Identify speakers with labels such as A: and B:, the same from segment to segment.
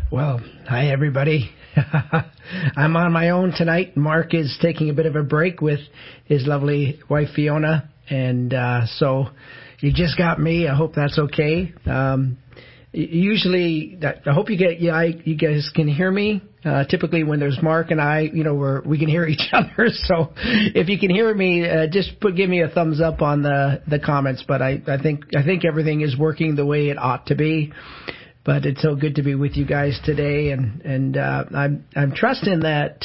A: Well, hi everybody. I'm on my own tonight. Mark is taking a bit of a break with his lovely wife Fiona, and so you just got me. I hope that's okay. Usually, I hope you guys can hear me. Typically, when there's Mark and I, we can hear each other. So, if you can hear me, just give me a thumbs up on the comments. But I think everything is working the way it ought to be. But it's so good to be with you guys today, and I'm trusting that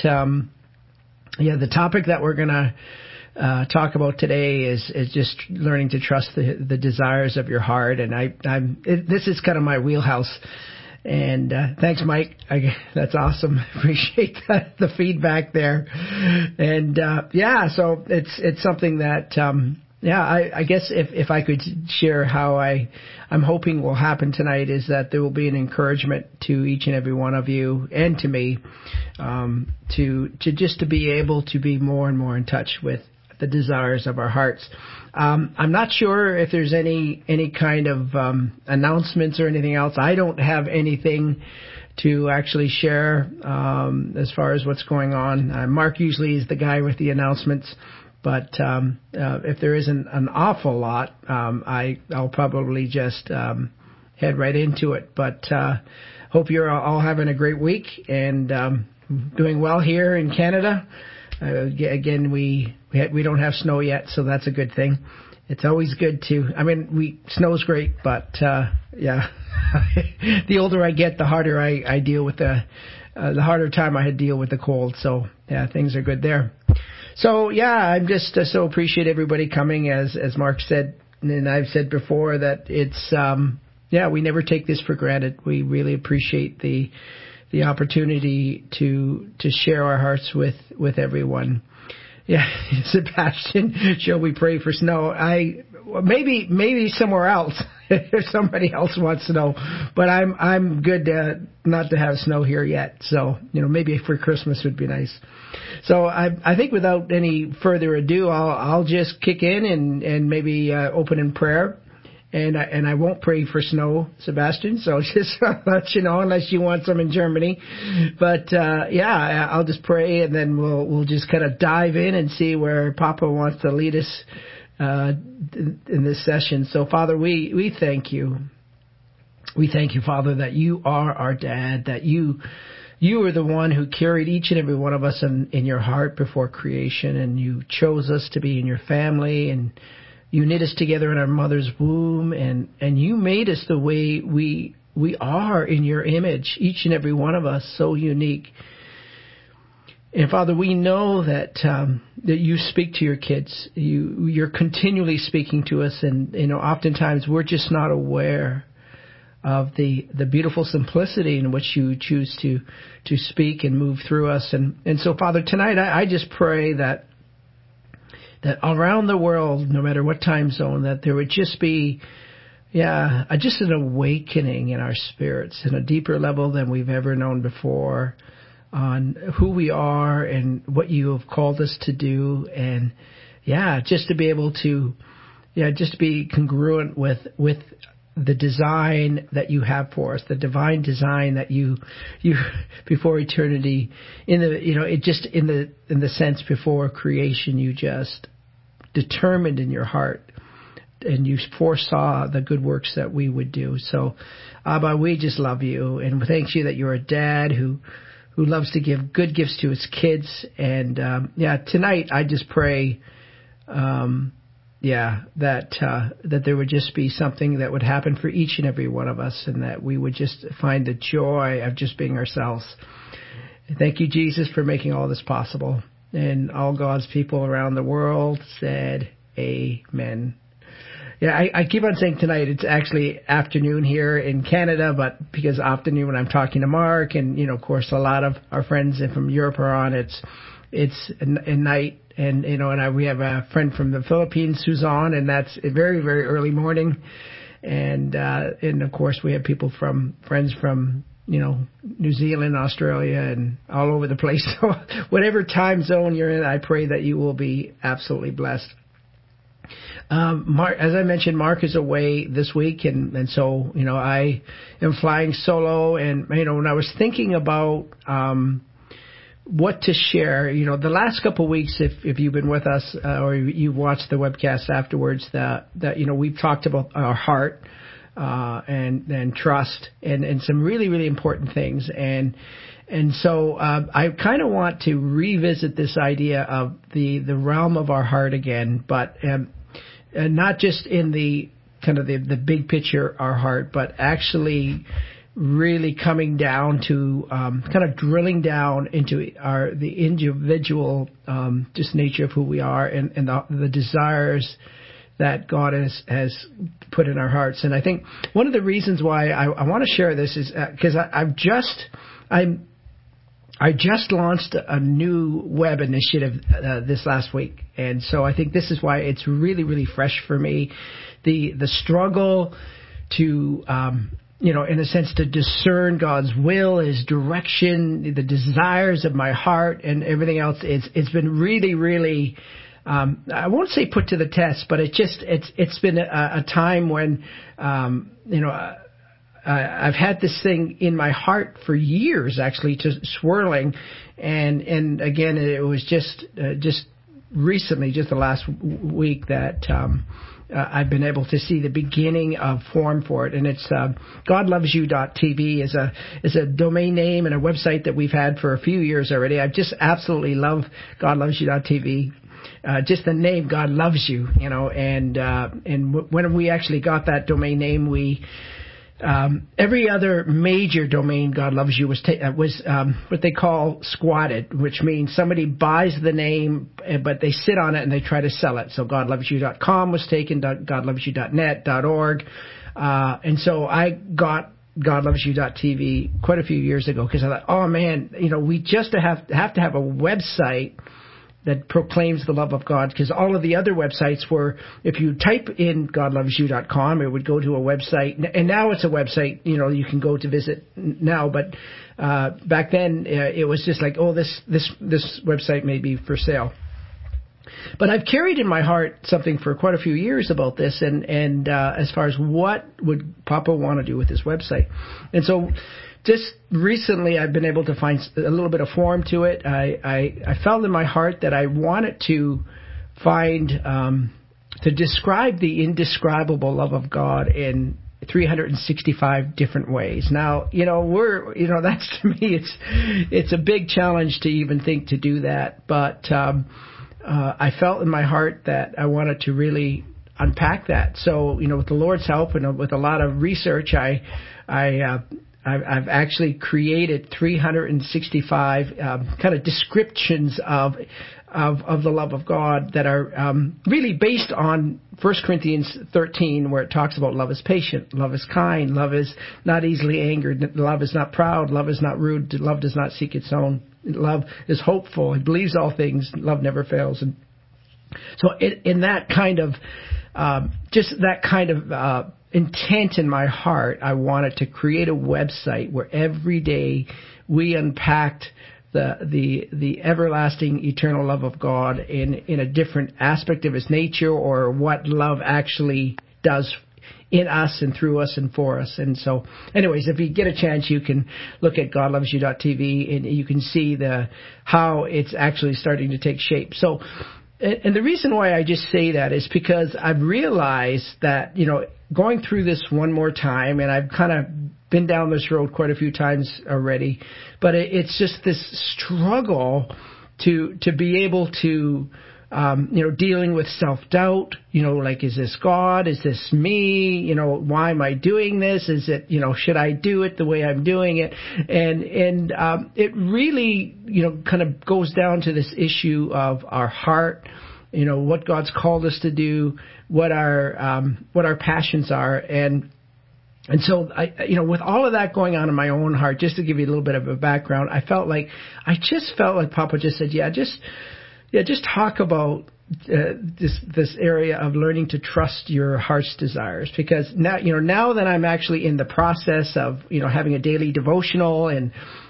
A: the topic that we're gonna talk about today is just learning to trust the desires of your heart, and this is kind of my wheelhouse. And thanks, Mike. That's awesome. Appreciate the feedback there. And so it's something that. I guess if I could share how I'm hoping will happen tonight is that there will be an encouragement to each and every one of you and to me to be able to be more and more in touch with the desires of our hearts. I'm not sure if there's any kind of announcements or anything else. I don't have anything to actually share as far as what's going on. Mark usually is the guy with the announcements. But if there isn't an awful lot, I'll probably just head right into it. But hope you're all having a great week and doing well here in Canada. Again, we don't have snow yet, so that's a good thing. It's always good to. Snow's great, but the older I get, the harder I deal with the harder time I deal with the cold. So things are good there. So, I'm just so appreciate everybody coming, as Mark said, and I've said before that it's, we never take this for granted. We really appreciate the opportunity to share our hearts with everyone. Yeah, Sebastian, shall we pray for snow? Maybe somewhere else if somebody else wants snow, but I'm good not to have snow here yet. So maybe for Christmas would be nice. So I think without any further ado, I'll just kick in and maybe open in prayer, and I won't pray for snow, Sebastian. So just let you know, unless you want some in Germany. But I'll just pray, and then we'll just kind of dive in and see where Papa wants to lead us in this session. So Father, we thank you. We thank you, Father, that you are our dad, that you are the one who carried each and every one of us in your heart before creation, and you chose us to be in your family, and you knit us together in our mother's womb, and you made us the way we are in your image, each and every one of us, so unique. And Father, we know that you speak to your kids. You're continually speaking to us, and oftentimes we're just not aware of the beautiful simplicity in which you choose to speak and move through us. And so, Father, tonight I just pray that around the world, no matter what time zone, that there would just be just an awakening in our spirits in a deeper level than we've ever known before, on who we are and what you have called us to do, and just to be able to just be congruent with the design that you have for us, the divine design that you before eternity, in the sense before creation, you just determined in your heart, and you foresaw the good works that we would do. So, Abba, we just love you, and thank you that you're a dad who loves to give good gifts to his kids. And tonight I just pray that there would just be something that would happen for each and every one of us, and that we would just find the joy of just being ourselves. Thank you, Jesus, for making all this possible. And all God's people around the world said, Amen. Yeah, I keep on saying tonight, it's actually afternoon here in Canada, but because afternoon when I'm talking to Mark, and, of course, a lot of our friends from Europe are on, it's a night. And, we have a friend from the Philippines who's on, and that's a very, very early morning. And of course, we have friends from, New Zealand, Australia, and all over the place. So whatever time zone you're in, I pray that you will be absolutely blessed. Mark, as I mentioned, Mark is away this week, and so I am flying solo. And when I was thinking about what to share, the last couple of weeks, if you've been with us or you've watched the webcast afterwards, that we've talked about our heart and trust and some really, really important things. And so I kind of want to revisit this idea of the realm of our heart again, but not just in the kind of the big picture, our heart, but actually really coming down to kind of drilling down into the individual just nature of who we are and the desires that God has put in our hearts. And I think one of the reasons why I want to share this is because I just launched a new web initiative this last week, and so I think this is why it's really, really fresh for me. The struggle to, in a sense, to discern God's will, His direction, the desires of my heart, and everything else. It's been really, really. I won't say put to the test, but it's been a time when I've had this thing in my heart for years, actually, just swirling, and again, it was just recently, just the last week, that I've been able to see the beginning of form for it, and it's GodLovesYou.tv is a domain name and a website that we've had for a few years already. I just absolutely love GodLovesYou.tv. Just the name, God loves you, and when we actually got that domain name, we every other major domain, God Loves You, was what they call squatted, which means somebody buys the name, but they sit on it and they try to sell it. So GodLovesYou.com was taken, GodLovesYou.net, .org, and so I got GodLovesYou.tv quite a few years ago because I thought, oh man, we just have to have a website that proclaims the love of God, because all of the other websites were, if you type in GodLovesYou.com, it would go to a website, and now it's a website, you can go to visit now, but back then it was just like, oh, this website may be for sale. But I've carried in my heart something for quite a few years about this, and as far as what would Papa want to do with this website. And so just recently, I've been able to find a little bit of form to it. I felt in my heart that I wanted to find, to describe the indescribable love of God in 365 different ways. Now, that's, to me, it's a big challenge to even think to do that. But I felt in my heart that I wanted to really unpack that. So, with the Lord's help and with a lot of research, I've actually created 365 kind of descriptions of the love of God that are really based on 1 Corinthians 13, where it talks about love is patient, love is kind, love is not easily angered, love is not proud, love is not rude, love does not seek its own, love is hopeful, it believes all things, love never fails. And so in that kind of intent in my heart, I wanted to create a website where every day we unpacked the everlasting eternal love of God in a different aspect of His nature, or what love actually does in us and through us and for us. And so, anyways, if you get a chance, you can look at GodLovesYou.tv and you can see how it's actually starting to take shape. So, and the reason why I just say that is because I've realized that, going through this one more time, and I've kind of been down this road quite a few times already, but it's just this struggle to be able to, dealing with self-doubt, like, is this God? Is this me? Why am I doing this? Is it, should I do it the way I'm doing it? And it really, kind of goes down to this issue of our heart, what God's called us to do, what our passions are. And so with all of that going on in my own heart, just to give you a little bit of a background, I just felt like Papa just said, just talk about this area of learning to trust your heart's desires, because now that I'm actually in the process of having a daily devotional and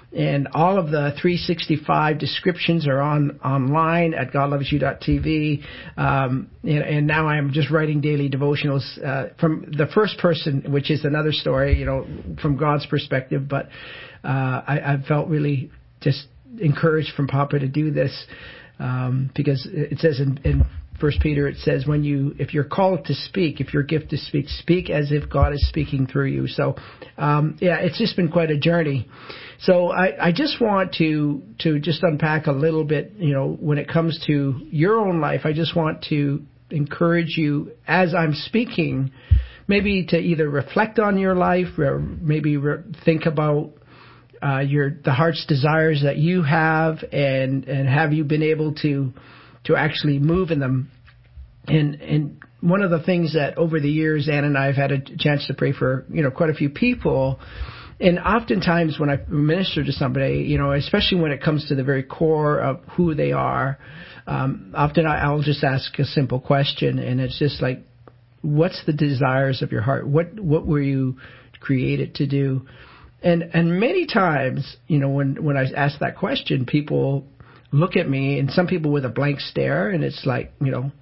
A: And all of the 365 descriptions are online at godlovesyou.tv. And now I'm just writing daily devotionals from the first person, which is another story, from God's perspective. But I felt really just encouraged from Papa to do this because it says in 1 Peter, it says, if you're called to speak, if your gift is speak as if God is speaking through you. So, it's just been quite a journey. So I just want to just unpack a little bit, when it comes to your own life. I just want to encourage you as I'm speaking, maybe to either reflect on your life, or maybe think about the heart's desires that you have, and have you been able to actually move in them. And one of the things that over the years, Ann and I have had a chance to pray for, quite a few people. And oftentimes when I minister to somebody, especially when it comes to the very core of who they are, often I'll just ask a simple question, and it's just like, what's the desires of your heart? What were you created to do? And many times, when I ask that question, people look at me, and some people with a blank stare, and it's like,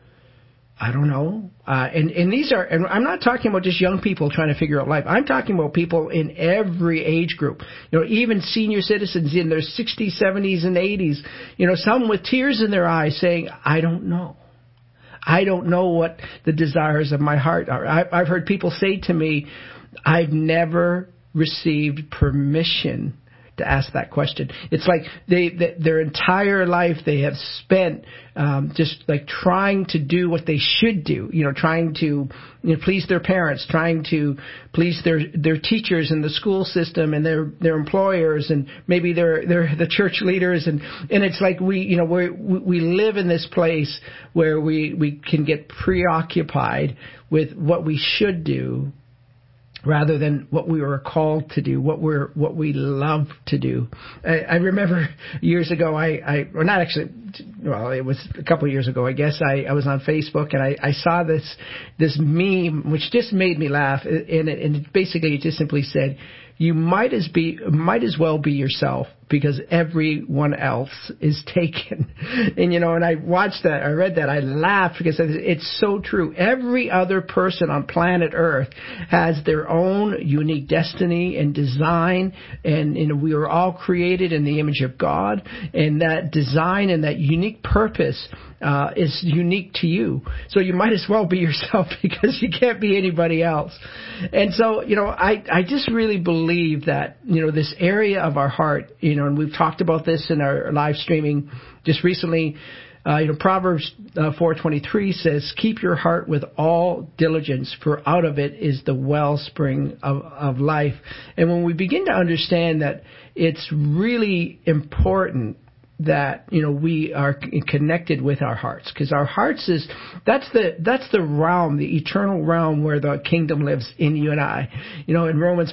A: I don't know. And these are, and I'm not talking about just young people trying to figure out life. I'm talking about people in every age group, even senior citizens in their 60s, 70s, and 80s, some with tears in their eyes saying, I don't know. I don't know what the desires of my heart are. I've heard people say to me, I've never received permission to ask that question. It's like their entire life they have spent just like trying to do what they should do, trying to please their parents, trying to please their teachers in the school system and their employers, and maybe they're the church leaders, and it's like we live in this place where we can get preoccupied with what we should do, rather than what we were called to do, what we love to do. I remember years ago, it was a couple of years ago, I guess. I was on Facebook, and I saw this meme which just made me laugh, and it basically just simply said, you might as well be yourself, because everyone else is taken. And I watched that, I read that, I laughed, because it's so true. Every other person on planet Earth has their own unique destiny and design, and we were all created in the image of God, and that design and that unique purpose is unique to you. So you might as well be yourself, because you can't be anybody else. And so, I just really believe that, this area of our heart, and we've talked about this in our live streaming just recently. Proverbs 4:23 says, keep your heart with all diligence, for out of it is the wellspring of life. And when we begin to understand that it's really important that we are connected with our hearts, because our hearts that's the realm, the eternal realm where the kingdom lives in you and I. In Romans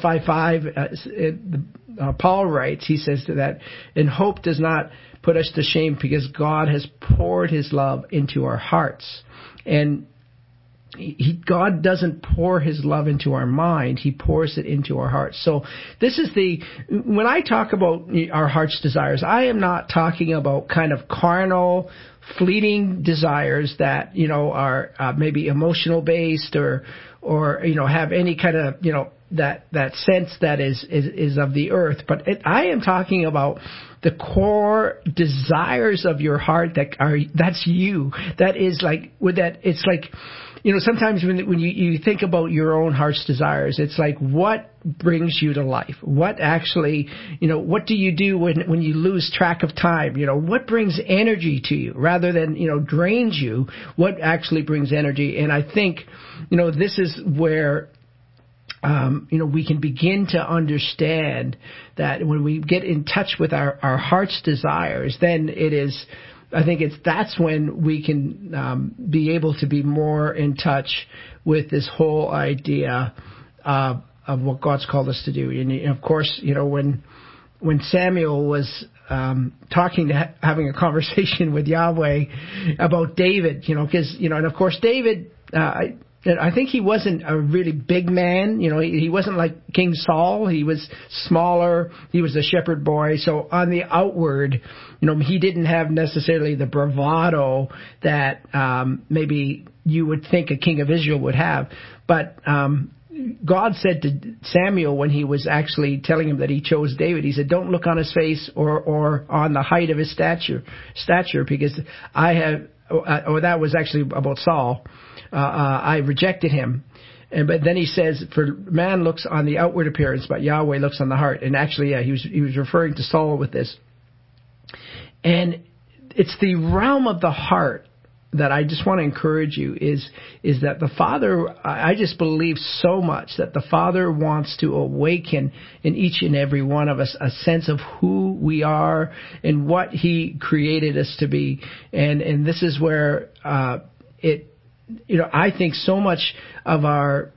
A: 5:5, Paul writes, he says that, and hope does not put us to shame, because God has poured His love into our hearts. And God doesn't pour His love into our mind, He pours it into our hearts. So this is when I talk about our heart's desires, I am not talking about kind of carnal, fleeting desires that, are maybe emotional based or have any kind of, that sense that is of the earth. But I am talking about the core desires of your heart that's you. That is like, it's like, sometimes when you think about your own heart's desires, it's like, what brings you to life? What actually, what do you do when you lose track of time? What brings energy to you rather than, drains you? What actually brings energy? And I think, this is where we can begin to understand that when we get in touch with our heart's desires, then that's when we can be able to be more in touch with this whole idea of what God's called us to do. And of course, when Samuel was having a conversation with Yahweh about David, because and of course David. I think he wasn't a really big man. He wasn't like King Saul. He was smaller. He was a shepherd boy. So on the outward, he didn't have necessarily the bravado that maybe you would think a king of Israel would have. But God said to Samuel when he was actually telling him that he chose David, he said, don't look on his face or on the height of his stature, because I have, or that was actually about Saul, I rejected him. But then he says, for man looks on the outward appearance, but Yahweh looks on the heart. And actually, he was referring to Saul with this. And it's the realm of the heart that I just want to encourage you is that the Father, I just believe so much that the Father wants to awaken in each and every one of us a sense of who we are and what He created us to be. And this is where I think so much of our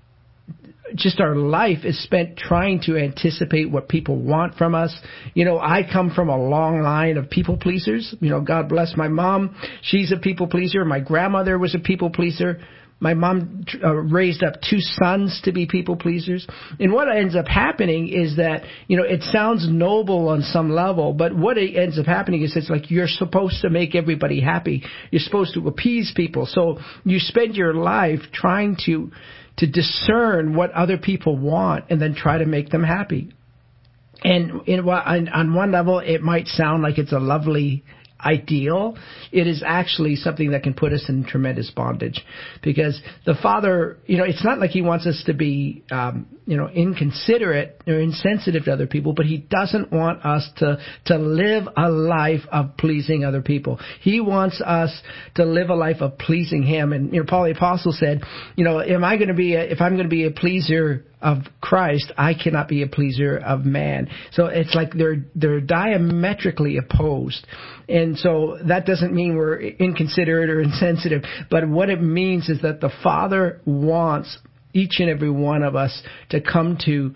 A: life is spent trying to anticipate what people want from us. I come from a long line of people pleasers. God bless my mom. She's a people pleaser. My grandmother was a people pleaser. My mom raised up 2 sons to be people pleasers. And what ends up happening is that, it sounds noble on some level, but what it ends up happening is it's like you're supposed to make everybody happy. You're supposed to appease people. So you spend your life trying to discern what other people want and then try to make them happy. And on one level, it might sound like it's a lovely ideal. It is actually something that can put us in tremendous bondage, because the Father, it's not like He wants us to be, inconsiderate or insensitive to other people, but He doesn't want us to live a life of pleasing other people. He wants us to live a life of pleasing Him. And, Paul the Apostle said, if I'm going to be a pleaser of Christ, I cannot be a pleaser of man. So it's like they're diametrically opposed. And so that doesn't mean we're inconsiderate or insensitive, but what it means is that the Father wants each and every one of us to come to,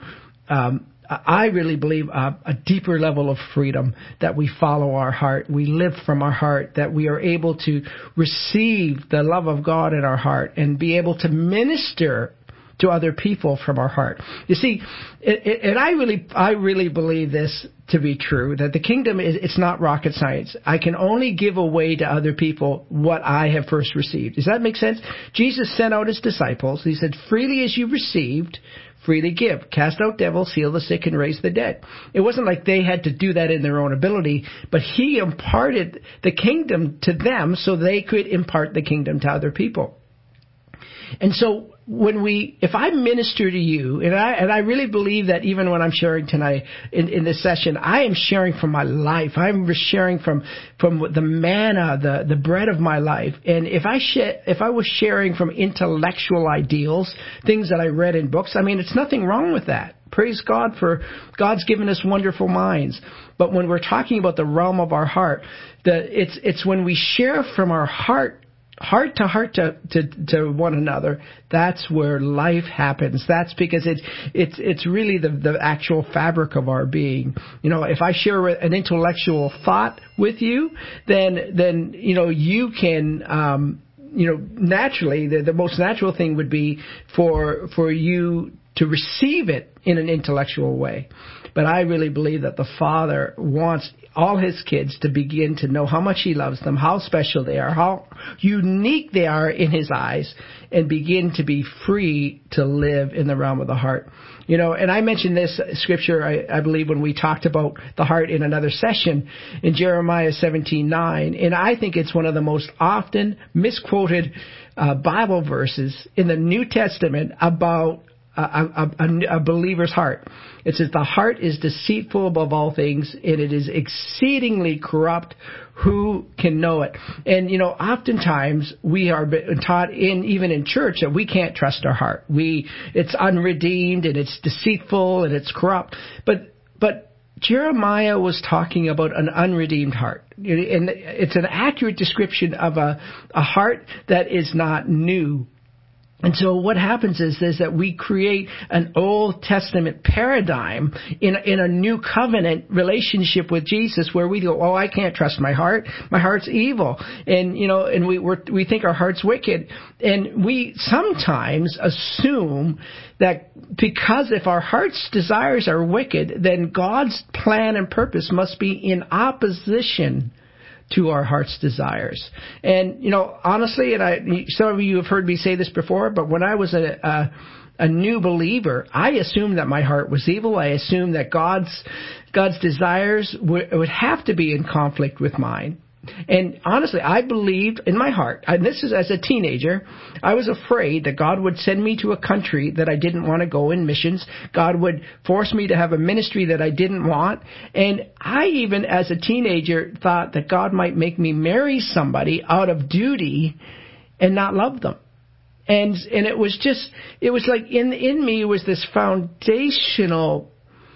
A: I really believe, a deeper level of freedom, that we follow our heart, we live from our heart, that we are able to receive the love of God in our heart and be able to minister to other people from our heart. You see, and I really believe this to be true, that the kingdom it's not rocket science. I can only give away to other people what I have first received. Does that make sense? Jesus sent out His disciples. He said, freely as you received, freely give. Cast out devils, heal the sick, and raise the dead. It wasn't like they had to do that in their own ability, but He imparted the kingdom to them so they could impart the kingdom to other people. And so if I minister to you, and I really believe that even when I'm sharing tonight in this session, I am sharing from my life. I'm sharing from the manna, the bread of my life. And if I was sharing from intellectual ideals, things that I read in books, it's nothing wrong with that. Praise God for God's given us wonderful minds. But when we're talking about the realm of our heart, it's when we share from our heart to heart to one another, that's where life happens. That's because it's really the actual fabric of our being. If I share an intellectual thought with you, then you can naturally the most natural thing would be for you to receive it in an intellectual way. But I really believe that the Father wants all His kids to begin to know how much He loves them, how special they are, how unique they are in His eyes, and begin to be free to live in the realm of the heart. And I mentioned this scripture, I believe, when we talked about the heart in another session in Jeremiah 17:9. And I think it's one of the most often misquoted Bible verses in the New Testament about a believer's heart. It says, the heart is deceitful above all things, and it is exceedingly corrupt. Who can know it? And, oftentimes we are taught even in church that we can't trust our heart. It's unredeemed, and it's deceitful, and it's corrupt. But Jeremiah was talking about an unredeemed heart. And it's an accurate description of a heart that is not new. And so what happens is that we create an Old Testament paradigm in a new covenant relationship with Jesus, where we go, oh, I can't trust my heart. My heart's evil. And, and we think our heart's wicked. And we sometimes assume that because if our heart's desires are wicked, then God's plan and purpose must be in opposition to our heart's desires. And, honestly, and some of you have heard me say this before, but when I was a new believer, I assumed that my heart was evil. I assumed that God's desires would have to be in conflict with mine. And honestly, I believed in my heart, and this is as a teenager, I was afraid that God would send me to a country that I didn't want to go in missions. God would force me to have a ministry that I didn't want. And I even as a teenager thought that God might make me marry somebody out of duty and not love them. And it was like in me was this foundational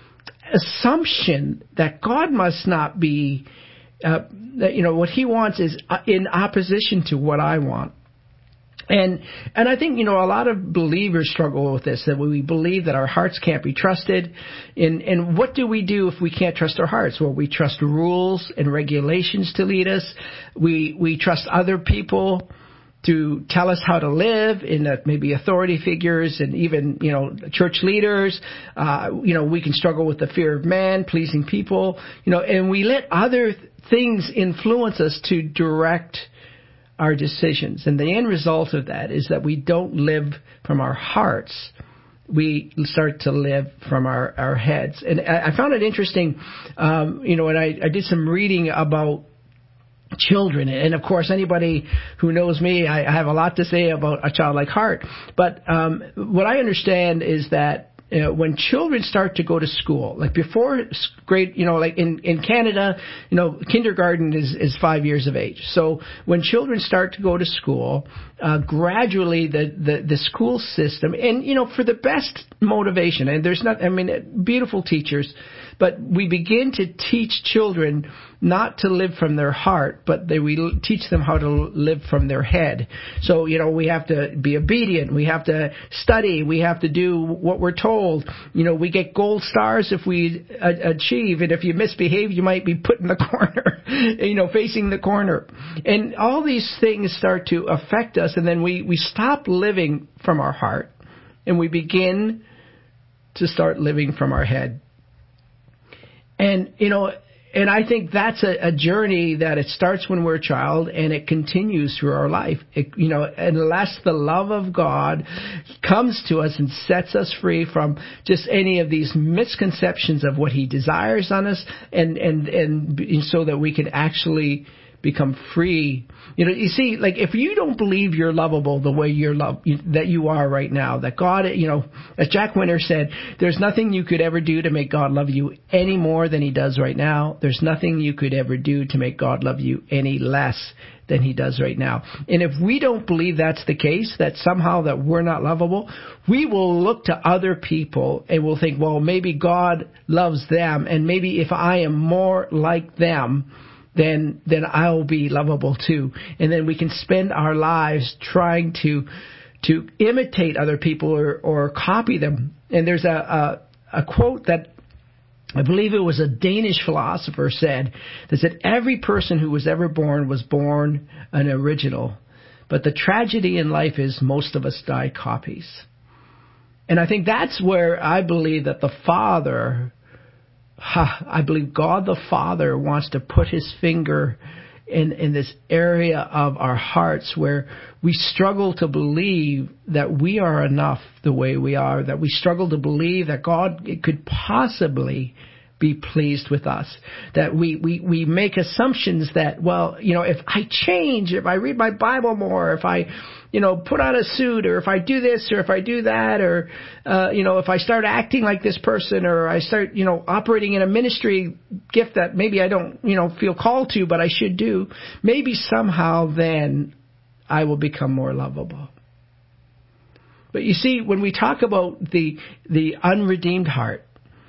A: assumption that God must not be that what He wants is in opposition to what I want. And I think, a lot of believers struggle with this, that we believe that our hearts can't be trusted. And what do we do if we can't trust our hearts? Well, we trust rules and regulations to lead us. We trust other people to tell us how to live, in maybe authority figures and even, church leaders. We can struggle with the fear of man, pleasing people, and we let other things influence us to direct our decisions. And the end result of that is that we don't live from our hearts. We start to live from our heads. And I found it interesting, when I did some reading about children. And of course, anybody who knows me, I have a lot to say about a childlike heart. But what I understand is that when children start to go to school, like before grade, like in Canada, kindergarten is 5 years of age. So when children start to go to school, gradually the school system, and for the best motivation, and there's beautiful teachers, but we begin to teach children not to live from their heart, but we teach them how to live from their head. So, we have to be obedient. We have to study. We have to do what we're told. We get gold stars if we achieve. And if you misbehave, you might be put in the corner, facing the corner. And all these things start to affect us. And then we stop living from our heart and we begin to start living from our head. And, and I think that's a journey that it starts when we're a child and it continues through our life. Unless the love of God comes to us and sets us free from just any of these misconceptions of what He desires on us, and so that we can actually become free. You see, like if you don't believe you're lovable the way that you are right now, that God, as Jack Winter said, there's nothing you could ever do to make God love you any more than He does right now. There's nothing you could ever do to make God love you any less than He does right now. And if we don't believe that's the case, that somehow that we're not lovable, we will look to other people and we'll think, well, maybe God loves them, and maybe if I am more like them, then I'll be lovable too. And then we can spend our lives trying to imitate other people or copy them. And there's a quote that I believe it was a Danish philosopher said, that said, every person who was ever born was born an original. But the tragedy in life is most of us die copies. And I think that's where I believe that I believe God the Father wants to put His finger in this area of our hearts where we struggle to believe that we are enough the way we are, that we struggle to believe that God could possibly be pleased with us, that we make assumptions that, well, if I change, if I read my Bible more, if I put on a suit, or if I do this, or if I do that, or, if I start acting like this person, or I start, operating in a ministry gift that maybe I don't, feel called to, but I should do, maybe somehow then I will become more lovable. But you see, when we talk about the unredeemed heart,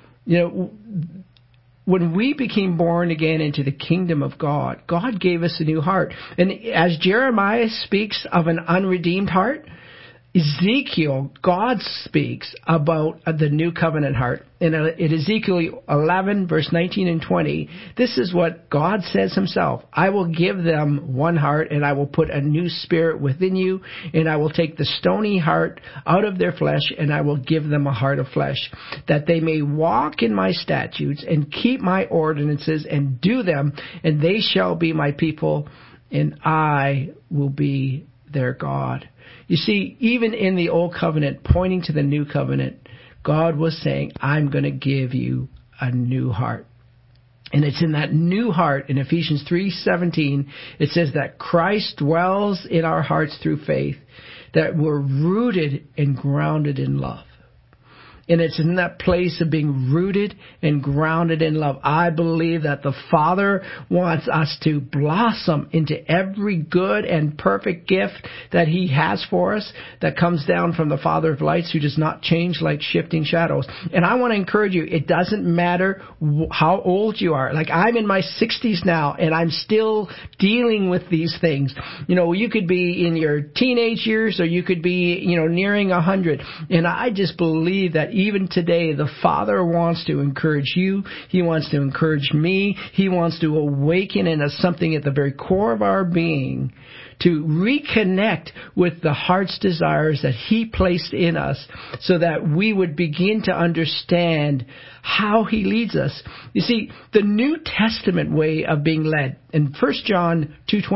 A: when we became born again into the kingdom of God, God gave us a new heart. And as Jeremiah speaks of an unredeemed heart, Ezekiel, God speaks about the new covenant heart. In Ezekiel 11, verse 19 and 20, this is what God says himself. I will give them one heart, and I will put a new spirit within you, and I will take the stony heart out of their flesh, and I will give them a heart of flesh, that they may walk in my statutes and keep my ordinances and do them, and they shall be my people, and I will be their God. You see, even in the old covenant, pointing to the new covenant, God was saying, I'm going to give you a new heart. And it's in that new heart, in Ephesians 3:17, it says that Christ dwells in our hearts through faith, that we're rooted and grounded in love. And it's in that place of being rooted and grounded in love. I believe that the Father wants us to blossom into every good and perfect gift that He has for us, that comes down from the Father of lights, who does not change like shifting shadows. And I want to encourage you, it doesn't matter how old you are. Like, I'm in my 60s now, and I'm still dealing with these things. You know, you could be in your teenage years, or you could be, nearing 100. And I just believe that even today, the Father wants to encourage you. He wants to encourage me. He wants to awaken in us something at the very core of our being, to reconnect with the heart's desires that He placed in us, so that we would begin to understand how He leads us. You see, the New Testament way of being led, in 1 John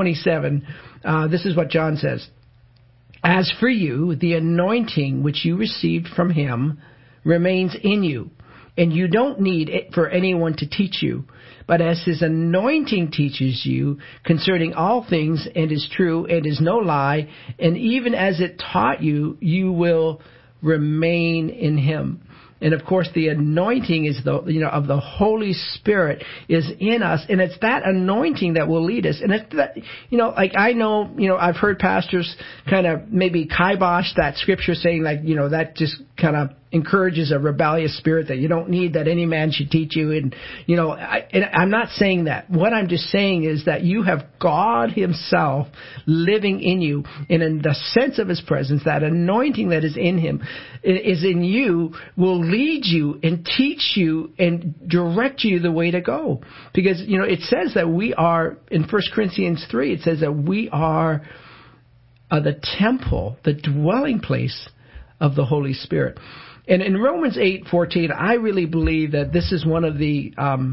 A: 2:27, this is what John says. As for you, the anointing which you received from Him remains in you, and you don't need it for anyone to teach you. But as His anointing teaches you concerning all things, and is true, and is no lie, and even as it taught you, you will remain in Him. And of course, the anointing is of the Holy Spirit is in us, and it's that anointing that will lead us. And it's that, I know, I've heard pastors kind of maybe kibosh that scripture, saying that just kind of encourages a rebellious spirit, that you don't need that any man should teach you. And, I'm not saying that. What I'm just saying is that you have God Himself living in you, and in the sense of His presence, that anointing that is in Him, is in you, will lead you and teach you and direct you the way to go. Because, it says that we are, in 1 Corinthians 3, it says that we are the temple, the dwelling place of the Holy Spirit. And in Romans 8:14, I really believe that this is one of the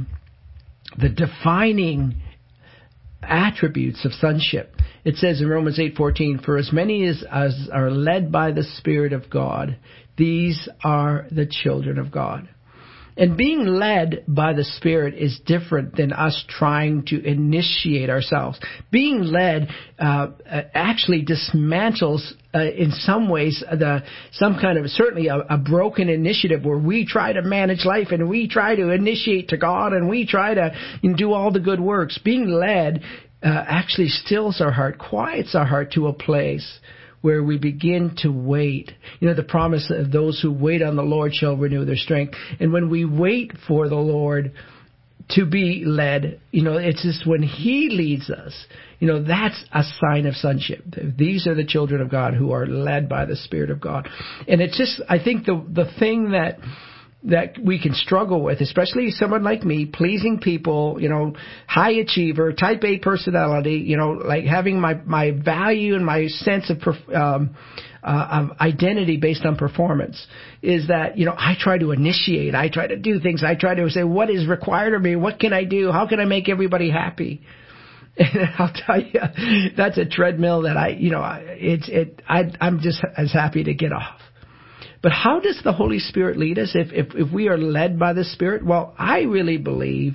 A: defining attributes of sonship. It says in Romans 8:14, for as many as are led by the Spirit of God, these are the children of God. And being led by the Spirit is different than us trying to initiate ourselves. Being led actually dismantles, in some ways, some kind of, certainly a broken initiative where we try to manage life and we try to initiate to God and we try to do all the good works. Being led actually stills our heart, quiets our heart to a place where we begin to wait. The promise of those who wait on the Lord shall renew their strength. And when we wait for the Lord to be led, it's just when He leads us, that's a sign of sonship. These are the children of God who are led by the Spirit of God. And it's just, I think the thing that we can struggle with, especially someone like me, pleasing people, high achiever, type A personality, like having my value and my sense of identity based on performance, is that, I try to initiate, I try to do things, I try to say, what is required of me? What can I do? How can I make everybody happy? And I'll tell you, that's a treadmill that I'm just as happy to get off. But how does the Holy Spirit lead us if we are led by the Spirit? Well, I really believe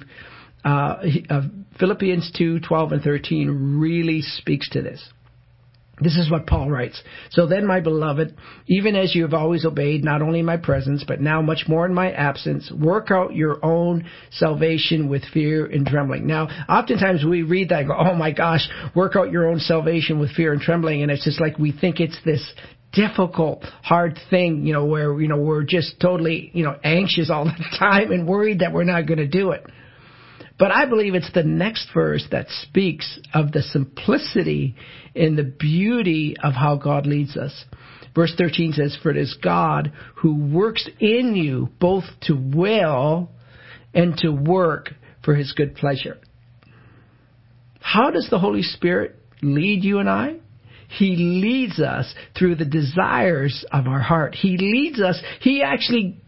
A: Philippians 2:12 and 13 really speaks to this. This is what Paul writes. So then, my beloved, even as you have always obeyed, not only in my presence, but now much more in my absence, work out your own salvation with fear and trembling. Now, oftentimes we read that and go, oh my gosh, work out your own salvation with fear and trembling. And it's just like we think it's this difficult, hard thing, where, we're just totally, anxious all the time and worried that we're not going to do it. But I believe it's the next verse that speaks of the simplicity and the beauty of how God leads us. Verse 13 says, for it is God who works in you both to will and to work for his good pleasure. How does the Holy Spirit lead you and I? He leads us through the desires of our heart. He leads us. He actually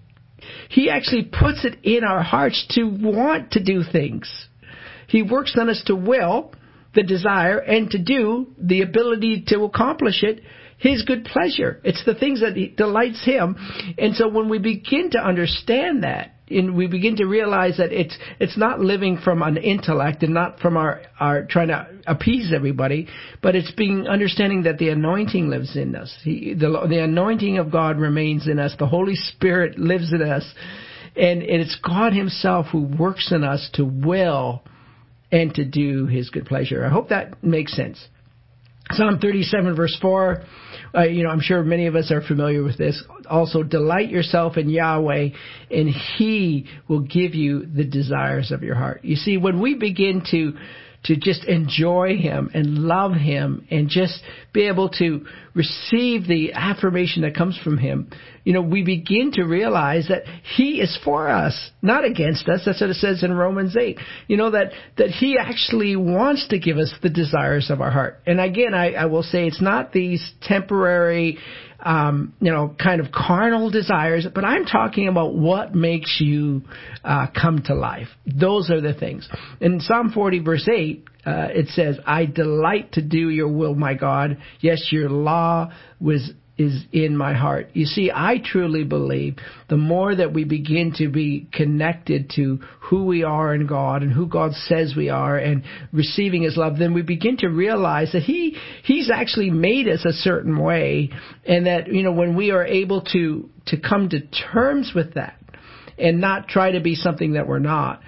A: puts it in our hearts to want to do things. He works on us to will, the desire, and to do, the ability to accomplish it, his good pleasure. It's the things that delights him. And so when we begin to understand that, and we begin to realize that it's not living from an intellect and not from our trying to appease everybody, but it's understanding that the anointing lives in us. The anointing of God remains in us. The Holy Spirit lives in us. And it's God himself who works in us to will and to do his good pleasure. I hope that makes sense. Psalm 37 verse 4, I'm sure many of us are familiar with this. Also, delight yourself in Yahweh, and he will give you the desires of your heart. You see, when we begin to just enjoy him and love him and just be able to receive the affirmation that comes from him, we begin to realize that he is for us, not against us. That's what it says in Romans 8. That he actually wants to give us the desires of our heart. And again, I will say it's not these temporary, kind of carnal desires, but I'm talking about what makes you come to life. Those are the things. In Psalm 40 verse 8, it says, I delight to do your will, my God. Yes, your law is in my heart. You see, I truly believe the more that we begin to be connected to who we are in God and who God says we are and receiving his love, then we begin to realize that he's actually made us a certain way, and that, when we are able to come to terms with that and not try to be something that we're not,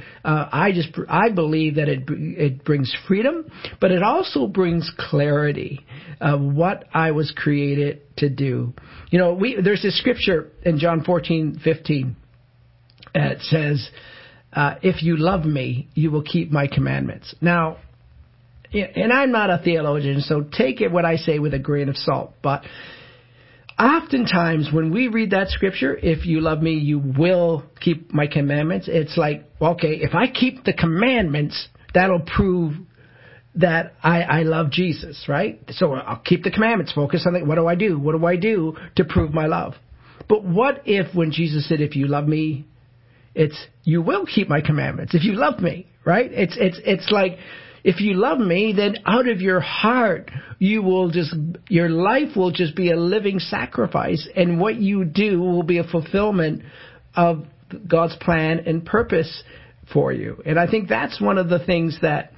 A: I believe that it brings freedom, but it also brings clarity of what I was created to do. There's this scripture in John 14:15. It says, if you love me, you will keep my commandments. Now, and I'm not a theologian, so take it what I say with a grain of salt, but oftentimes when we read that scripture, if you love me, you will keep my commandments, it's like, okay, if I keep the commandments, that'll prove that I love Jesus, right? So I'll keep the commandments, focus on it. What do I do? What do I do to prove my love? But what if when Jesus said, if you love me, it's, you will keep my commandments. If you love me, right? It's like, if you love me, then out of your heart, your life will just be a living sacrifice, and what you do will be a fulfillment of God's plan and purpose for you. And I think that's one of the things that,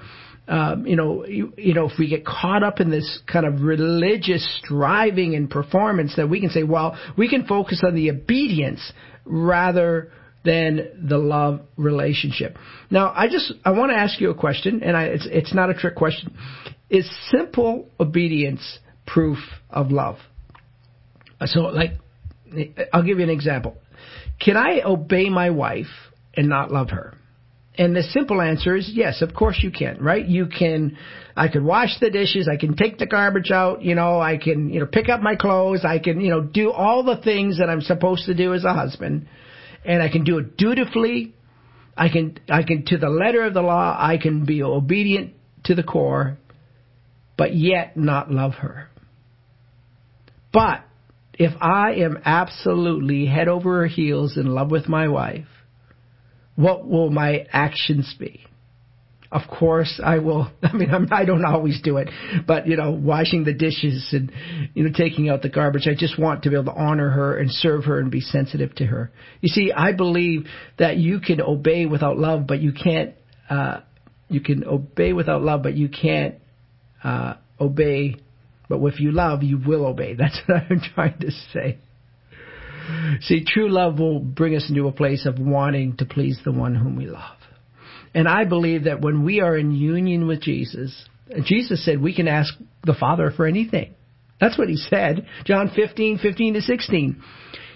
A: if we get caught up in this kind of religious striving and performance, that we can say, well, we can focus on the obedience rather than the love relationship. Now, I want to ask you a question, and it's not a trick question. Is simple obedience proof of love? So, I'll give you an example. Can I obey my wife and not love her? And the simple answer is yes, of course you can, right? I can wash the dishes, I can take the garbage out, I can, pick up my clothes, I can, do all the things that I'm supposed to do as a husband. And I can do it dutifully. I can, to the letter of the law, I can be obedient to the core, but yet not love her. But if I am absolutely head over heels in love with my wife, what will my actions be? Of course, I will. I don't always do it, but, washing the dishes and, taking out the garbage. I just want to be able to honor her and serve her and be sensitive to her. You see, I believe that you can obey without love, but you can't, you can obey without love, but you can't, obey. But if you love, you will obey. That's what I'm trying to say. See, true love will bring us into a place of wanting to please the one whom we love. And I believe that when we are in union with Jesus, Jesus said we can ask the Father for anything. That's what he said. John 15:15-16.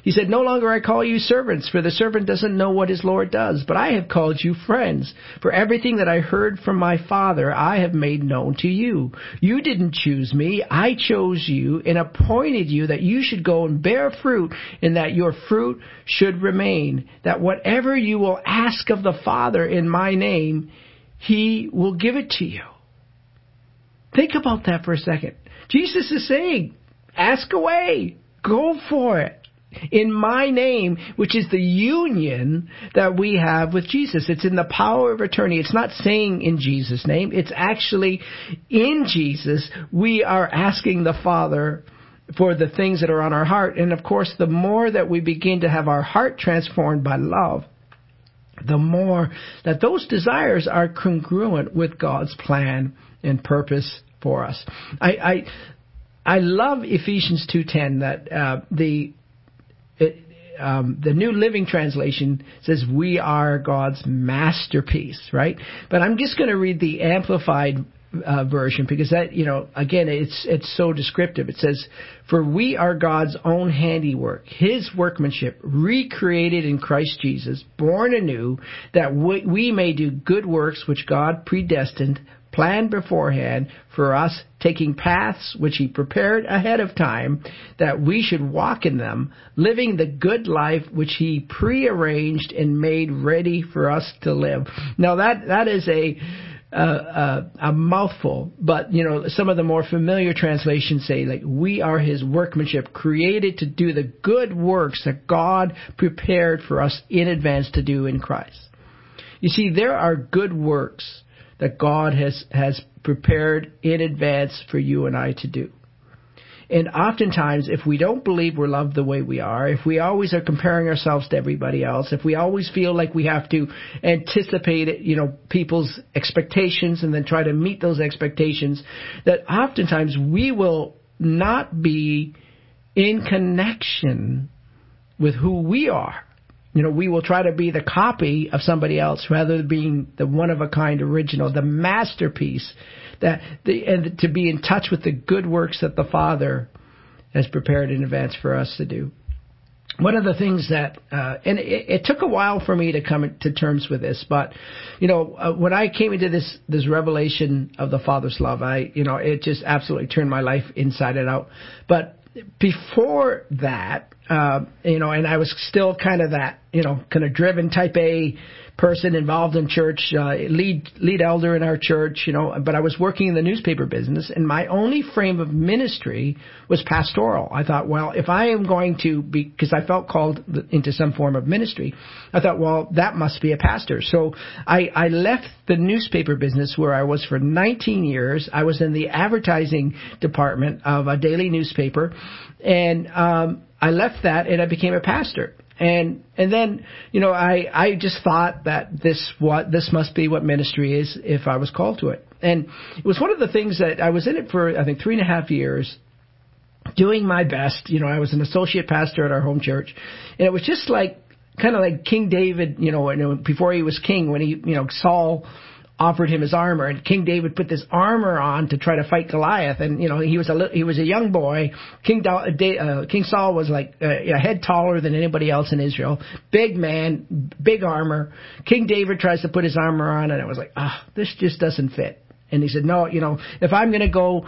A: He said, no longer I call you servants, for the servant doesn't know what his Lord does, but I have called you friends. For everything that I heard from my Father, I have made known to you. You didn't choose me. I chose you and appointed you that you should go and bear fruit, and that your fruit should remain. That whatever you will ask of the Father in my name, he will give it to you. Think about that for a second. Jesus is saying, ask away. Go for it. In my name, which is the union that we have with Jesus. It's in the power of attorney. It's not saying in Jesus' name. It's actually in Jesus. We are asking the Father for the things that are on our heart. And of course, the more that we begin to have our heart transformed by love, the more that those desires are congruent with God's plan and purpose for us. I love Ephesians 2:10 that the New Living Translation says we are God's masterpiece, right? But I'm just going to read the Amplified version because that, again, it's so descriptive. It says, for we are God's own handiwork, his workmanship, recreated in Christ Jesus, born anew, that we may do good works which God predestined, planned beforehand for us, taking paths which he prepared ahead of time, that we should walk in them, living the good life which he prearranged and made ready for us to live. Now that is a mouthful, but some of the more familiar translations say, like, we are his workmanship, created to do the good works that God prepared for us in advance to do in Christ. You see, there are good works that God has prepared in advance for you and I to do. And oftentimes, if we don't believe we're loved the way we are, if we always are comparing ourselves to everybody else, if we always feel like we have to anticipate, people's expectations and then try to meet those expectations, that oftentimes we will not be in connection with who we are. We will try to be the copy of somebody else rather than being the one-of-a-kind original, the masterpiece, and to be in touch with the good works that the Father has prepared in advance for us to do. One of the things that, and it took a while for me to come to terms with this, but, when I came into this revelation of the Father's love, it just absolutely turned my life inside and out. But before that, and I was still kind of that, kind of driven type A person involved in church, lead elder in our church, but I was working in the newspaper business, and my only frame of ministry was pastoral. I thought, well, if I am going to be, because I felt called into some form of ministry, I thought, well, that must be a pastor. So I left the newspaper business where I was for 19 years. I was in the advertising department of a daily newspaper, and I left that and I became a pastor. And then, I just thought that this must be what ministry is if I was called to it. And it was one of the things that I was in it for, I think, 3.5 years, doing my best. I was an associate pastor at our home church, and it was just kind of like King David, before he was king, when he, Saul offered him his armor, and King David put this armor on to try to fight Goliath. And he was a young boy. King Saul was like a head taller than anybody else in Israel. Big man, big armor. King David tries to put his armor on, and I was like, this just doesn't fit. And he said, no, if I'm going to go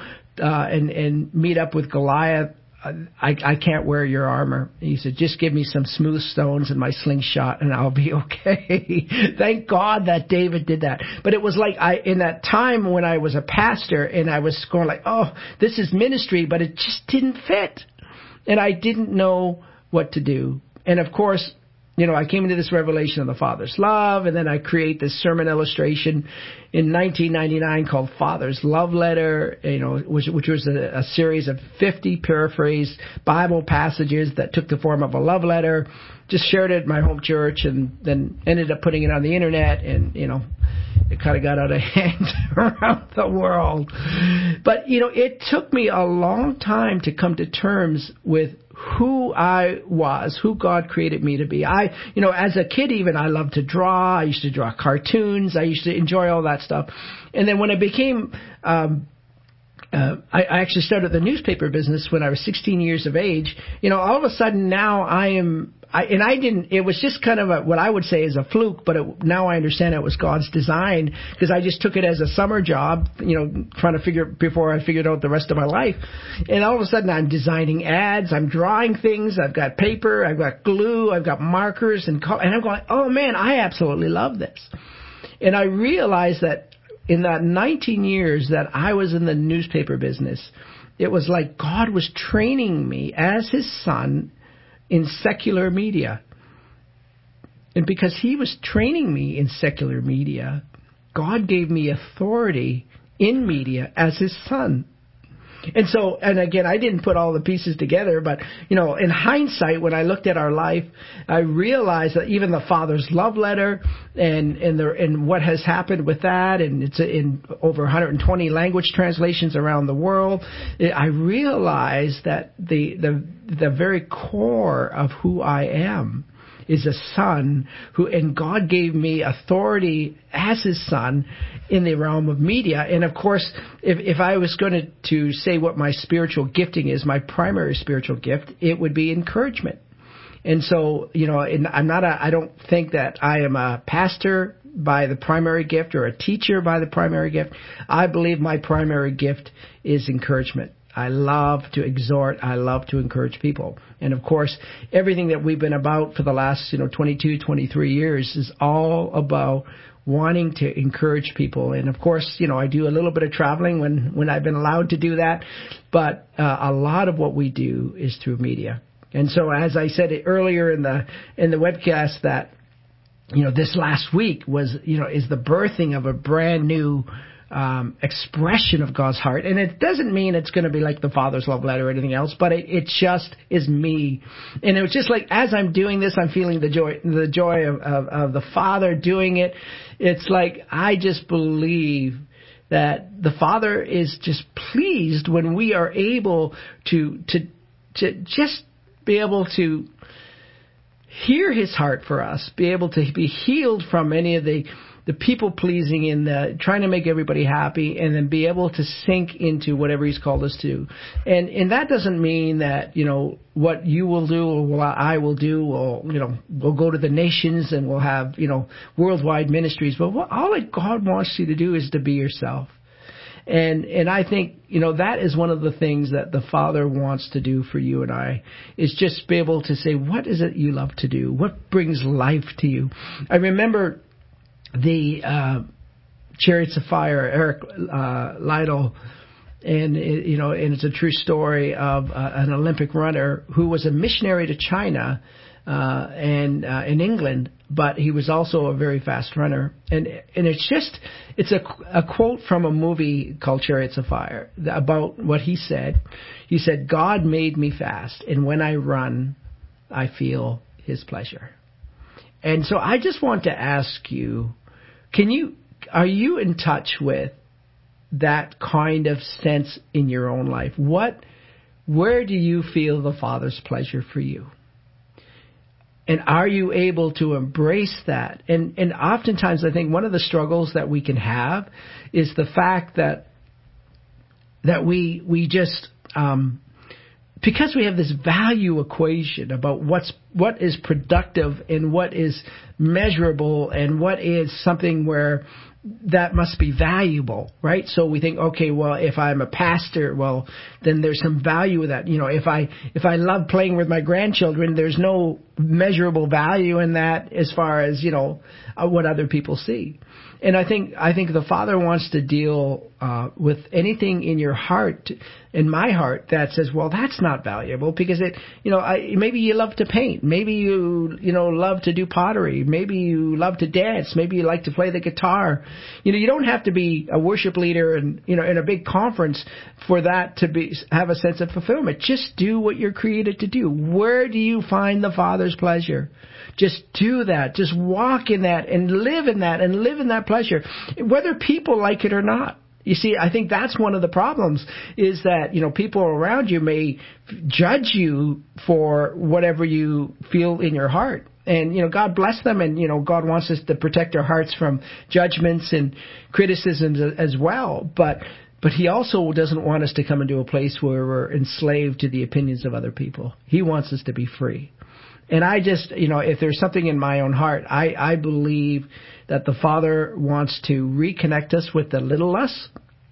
A: and meet up with Goliath, I can't wear your armor. He said, just give me some smooth stones and my slingshot and I'll be okay. Thank God that David did that. But it was like in that time when I was a pastor and I was going like, oh, this is ministry, but it just didn't fit. And I didn't know what to do. And of course, I came into this revelation of the Father's love, and then I create this sermon illustration in 1999 called Father's Love Letter, which was a series of 50 paraphrased Bible passages that took the form of a love letter. Just shared it at my home church, and then ended up putting it on the internet, and it kind of got out of hand around the world. But it took me a long time to come to terms with who I was, who God created me to be. As a kid even, I loved to draw. I used to draw cartoons. I used to enjoy all that stuff. And then when I became I actually started the newspaper business when I was 16 years of age. All of a sudden now it was just kind of what I would say is a fluke, but now I understand it was God's design, because I just took it as a summer job, trying to before I figured out the rest of my life. And all of a sudden I'm designing ads, I'm drawing things, I've got paper, I've got glue, I've got markers, and I'm going, oh man, I absolutely love this. And I realized that in that 19 years that I was in the newspaper business, it was like God was training me as his son in secular media. And because he was training me in secular media, God gave me authority in media as his son. And again, I didn't put all the pieces together, but, in hindsight, when I looked at our life, I realized that even the Father's love letter and what has happened with that, and it's in over 120 language translations around the world, I realized that the very core of who I am is a son and God gave me authority as his son in the realm of media. And of course, if I was going to say what my spiritual gifting is, my primary spiritual gift, it would be encouragement. And so, I don't think that I am a pastor by the primary gift or a teacher by the primary gift. I believe my primary gift is encouragement. I love to exhort. I love to encourage people. And of course, everything that we've been about for the last, 22, 23 years is all about wanting to encourage people. And of course, I do a little bit of traveling when I've been allowed to do that. But a lot of what we do is through media. And so, as I said earlier in the webcast, that, this last week is the birthing of a brand new expression of God's heart. And it doesn't mean it's going to be like the Father's love letter or anything else, but it just is me. And it was just like, as I'm doing this, I'm feeling the joy of the Father doing it. It's like, I just believe that the Father is just pleased when we are able to just be able to hear his heart for us, be able to be healed from any of the people pleasing and the trying to make everybody happy, and then be able to sink into whatever he's called us to. And that doesn't mean that, what you will do or what I will do, or, we'll go to the nations and we'll have, worldwide ministries. But all that God wants you to do is to be yourself. And I think, that is one of the things that the Father wants to do for you and I, is just be able to say, what is it you love to do? What brings life to you? I remember the Chariots of Fire, Eric Liddell, and it's a true story of an Olympic runner who was a missionary to China and in England, but he was also a very fast runner. And it's a quote from a movie called Chariots of Fire about what he said. He said, "God made me fast, and when I run, I feel his pleasure." And so I just want to ask you, are you in touch with that kind of sense in your own life? Where do you feel the Father's pleasure for you? And are you able to embrace that? And oftentimes I think one of the struggles that we can have is the fact that we just, because we have this value equation about what is productive and what is measurable and what is something where that must be valuable, right? So we think, okay, well, if I'm a pastor, well, then there's some value with that. If I love playing with my grandchildren, there's no measurable value in that as far as, what other people see. And I think the Father wants to deal with anything in your heart, in my heart, that says, well, that's not valuable because maybe you love to paint, maybe you love to do pottery, maybe you love to dance, maybe you like to play the guitar. You don't have to be a worship leader and in a big conference for that to have a sense of fulfillment. Just do what you're created to do. Where do you find the Father's pleasure? Just do that. Just walk in that and live in that pleasure, whether people like it or not. You see, I think that's one of the problems is that, people around you may judge you for whatever you feel in your heart. And, God bless them. And, God wants us to protect our hearts from judgments and criticisms as well. But But he also doesn't want us to come into a place where we're enslaved to the opinions of other people. He wants us to be free. And I just, if there's something in my own heart, I believe that the Father wants to reconnect us with the little us.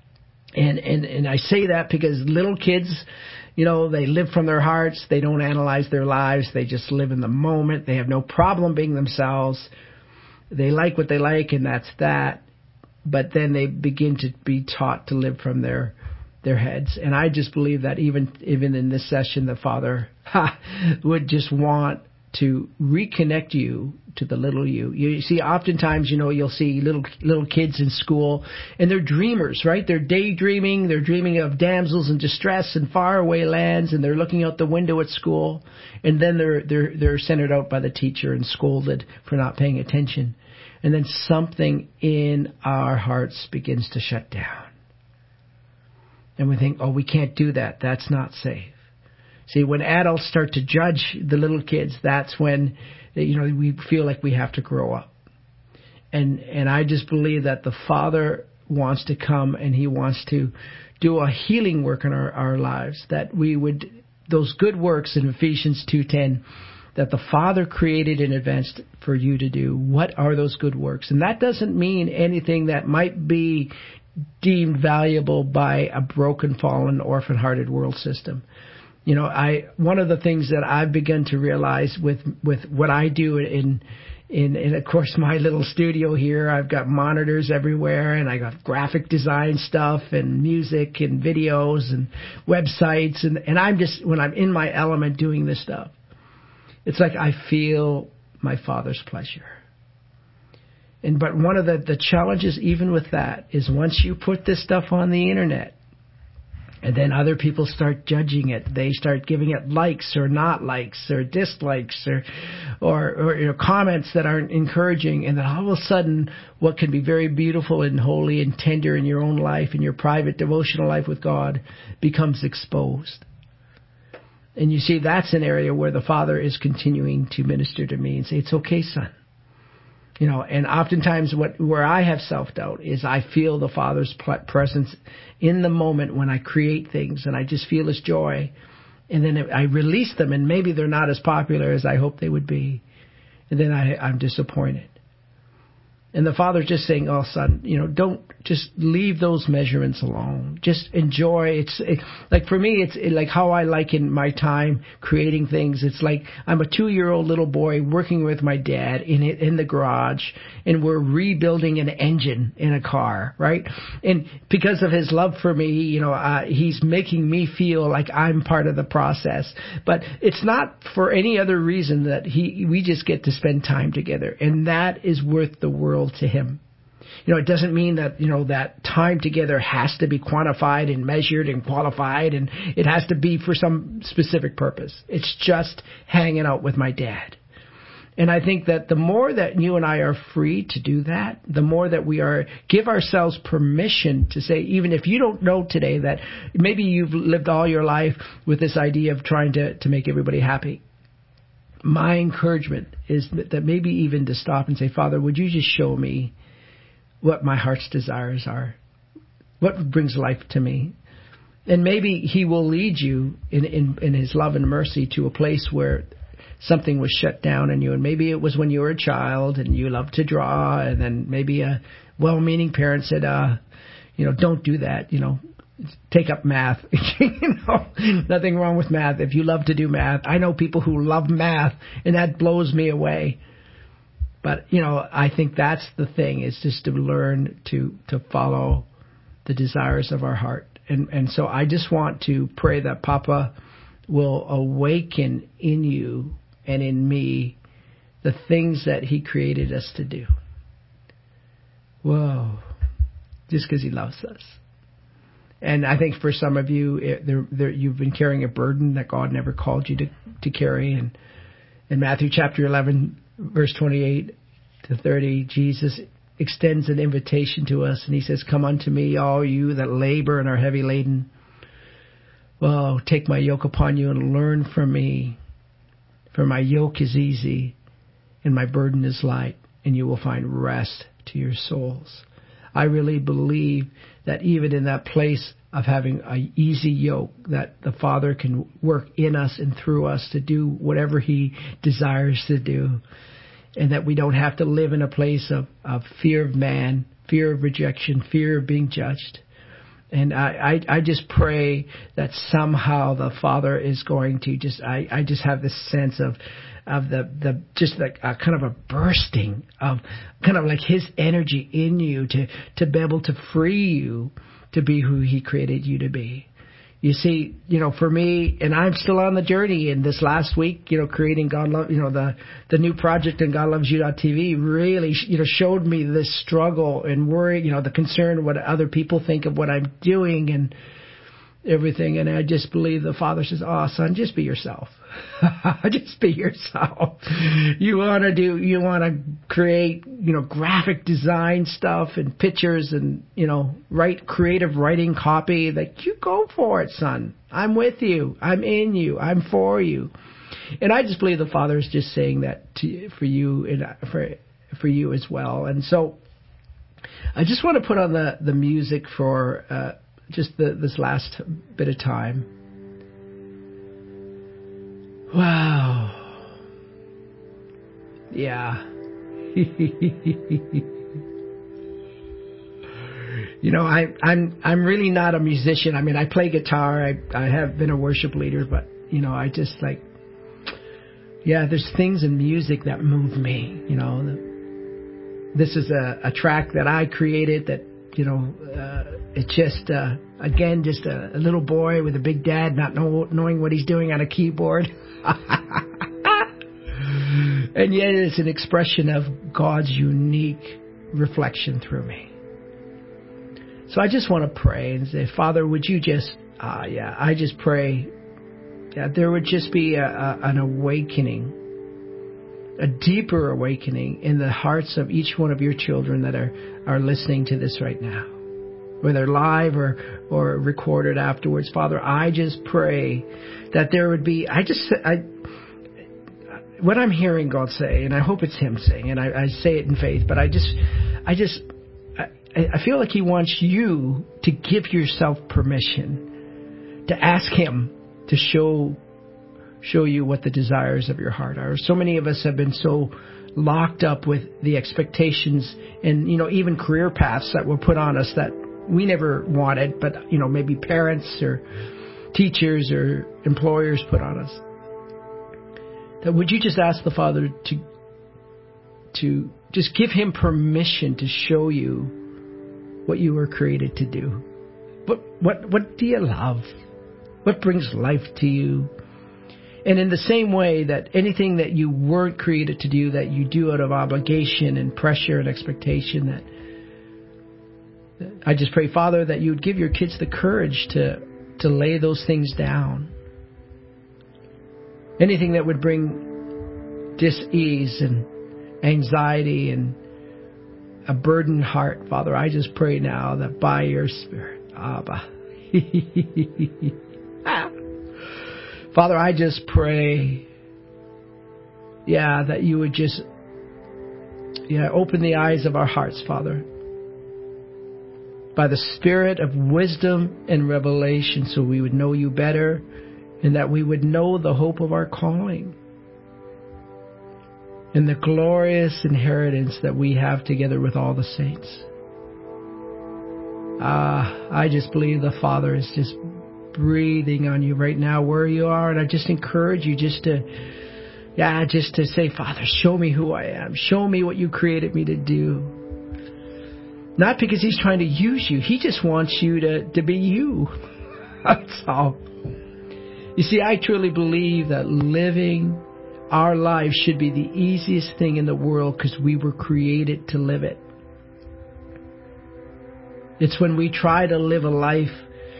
A: And I say that because little kids, they live from their hearts. They don't analyze their lives. They just live in the moment. They have no problem being themselves. They like what they like, and that's that. But then they begin to be taught to live from their heads. And I just believe that even in this session, the Father would just want to reconnect you to the little you. You see, oftentimes, you'll see little kids in school, and they're dreamers, right? They're daydreaming. They're dreaming of damsels in distress and faraway lands, and they're looking out the window at school, and then they're sent out by the teacher and scolded for not paying attention. And then something in our hearts begins to shut down. And we think, we can't do that. That's not safe. See, when adults start to judge the little kids, that's when, we feel like we have to grow up. And I just believe that the Father wants to come and He wants to do a healing work in our lives, that we would, those good works in Ephesians 2:10, that the Father created in advance for you to do. What are those good works? And that doesn't mean anything that might be deemed valuable by a broken, fallen, orphan-hearted world system. One of the things that I've begun to realize with what I do in of course my little studio here, I've got monitors everywhere, and I got graphic design stuff and music and videos and websites, and I'm just, when I'm in my element doing this stuff, it's like I feel my Father's pleasure. But one of the challenges even with that is once you put this stuff on the internet, and then other people start judging it. They start giving it likes or not likes or dislikes or comments that aren't encouraging. And then all of a sudden, what can be very beautiful and holy and tender in your own life, in your private devotional life with God, becomes exposed. And you see, that's an area where the Father is continuing to minister to me and say, it's okay, son. And oftentimes where I have self-doubt is I feel the Father's presence in the moment when I create things, and I just feel His joy. And then I release them, and maybe they're not as popular as I hope they would be. And then I'm disappointed. And the Father's just saying, son, don't just leave those measurements alone. Just enjoy. Like for me, it's like how I like in my time creating things. It's like I'm a 2-year-old little boy working with my dad in the garage, and we're rebuilding an engine in a car, right? And because of His love for me, He's making me feel like I'm part of the process. But it's not for any other reason that we just get to spend time together, and that is worth the world to Him. It doesn't mean that, that time together has to be quantified and measured and qualified, and it has to be for some specific purpose. It's just hanging out with my dad. And I think that the more that you and I are free to do that, the more that we give ourselves permission to say, even if you don't know today that maybe you've lived all your life with this idea of trying to make everybody happy. My encouragement is that maybe even to stop and say, Father, would you just show me what my heart's desires are? What brings life to me? And maybe He will lead you in His love and mercy to a place where something was shut down in you. And maybe it was when you were a child and you loved to draw, and then maybe a well-meaning parent said, don't do that, take up math. Nothing wrong with math. If you love to do math, I know people who love math, and that blows me away. But, I think that's the thing, is just to learn to follow the desires of our heart. And so I just want to pray that Papa will awaken in you and in me the things that He created us to do. Whoa. Just because He loves us. And I think for some of you, you've been carrying a burden that God never called you to carry. And in Matthew chapter 11, verse 28 to 30, Jesus extends an invitation to us, and He says, come unto me, all you that labor and are heavy laden. Well, take my yoke upon you and learn from me, for my yoke is easy and my burden is light, and you will find rest to your souls. I really believe that even in that place of having an easy yoke, that the Father can work in us and through us to do whatever He desires to do. And that we don't have to live in a place of fear of man, fear of rejection, fear of being judged. And I just pray that somehow the Father is going to I just have this sense of the just like a kind of a bursting of kind of like His energy in you to be able to free you to be who He created you to be. You see, for me, and I'm still on the journey. In this last week, creating God Love, the new project in GodLovesYou.tv really, showed me this struggle and worry, the concern what other people think of what I'm doing and everything. And I just believe the Father says, "Oh, son, just be yourself. Just be yourself. You want to create, graphic design stuff and pictures and, write creative writing copy. Like, you go for it, son. I'm with you. I'm in you. I'm for you." And I just believe the Father is just saying that for you and for you as well. And so I just want to put on the music for just this last bit of time. Wow. Yeah. I'm really not a musician. I mean, I play guitar. I have been a worship leader, but I just there's things in music that move me. This is a track that I created that it's just again just a little boy with a big dad not knowing what he's doing on a keyboard. And yet it's an expression of God's unique reflection through me. So I just want to pray and say, Father, would you just, I just pray that there would just be an awakening, a deeper awakening in the hearts of each one of your children that are listening to this right now, whether live or recorded afterwards. Father, I just pray that there would be, what I'm hearing God say, and I hope it's Him saying, and I say it in faith, but I feel like He wants you to give yourself permission to ask Him to show you what the desires of your heart are. So many of us have been so locked up with the expectations and, even career paths that were put on us that we never wanted, but, maybe parents or teachers or employers put on us. That would you just ask the Father to just give Him permission to show you what you were created to do? What do you love? What brings life to you? And in the same way that anything that you weren't created to do, that you do out of obligation and pressure and expectation, that I just pray, Father, that you would give your kids the courage to lay those things down. Anything that would bring dis-ease and anxiety and a burdened heart, Father, I just pray now that by your Spirit, Abba. Father, I just pray, that you would just, open the eyes of our hearts, Father, by the Spirit of wisdom and revelation, so we would know you better and that we would know the hope of our calling and the glorious inheritance that we have together with all the saints. I just believe the Father is just breathing on you right now where you are, and I just encourage you just to say, Father, show me who I am. Show me what you created me to do. Not because He's trying to use you. He just wants you to be you. That's all. You see, I truly believe that living our life should be the easiest thing in the world because we were created to live it. It's when we try to live a life